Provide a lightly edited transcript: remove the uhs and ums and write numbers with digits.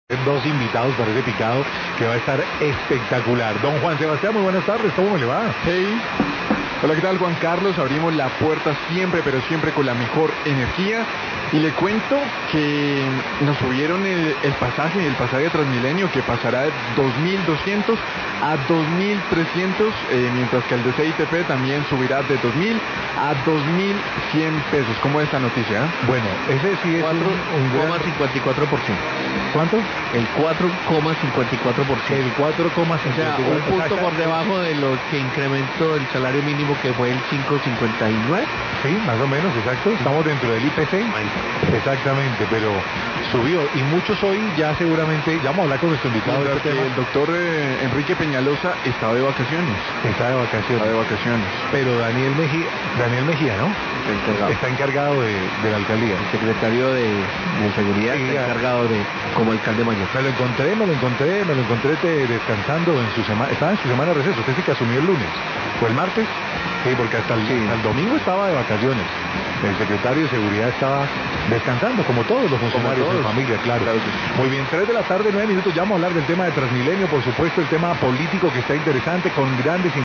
Dos invitados para ese picado que va a estar espectacular. Don Juan Sebastián, muy buenas tardes, ¿cómo le va? Hey, hola, ¿qué tal, Juan Carlos? Abrimos la puerta siempre, pero siempre con la mejor energía. Y le cuento que nos subieron el pasaje de Transmilenio, que pasará de 2.200 a 2.300, mientras que el de CITP también subirá de 2.000 a 2.100 pesos. ¿Cómo es esta noticia? Bueno, ese sí es 4,54%. ¿Cuánto? El 4,54%. El 4,54%. O sea, un punto por debajo de lo que incrementó el salario mínimo, que fue el 5,59. Sí, más o menos, exacto. Estamos dentro del IPC. Exactamente, pero subió. Y muchos hoy ya seguramente, ya vamos a hablar con nuestro invitado de este tema. El doctor Enrique Peñalosa está de vacaciones. Está de vacaciones. Está de vacaciones. Pero Daniel Mejía, ¿no? Está encargado de la alcaldía. El secretario de Seguridad está encargado como alcalde mayor. Me lo encontré descansando en su semana. Estaba en su semana de receso. Usted sí que asumió el lunes. ¿Fue el martes? Sí, porque hasta el domingo estaba de vacaciones. El secretario de Seguridad estaba descansando, como todos los funcionarios en familia, claro. Muy bien, 3 de la tarde, 9 minutos. Ya vamos a hablar del tema de Transmilenio, por supuesto, el tema político que está interesante, con grandes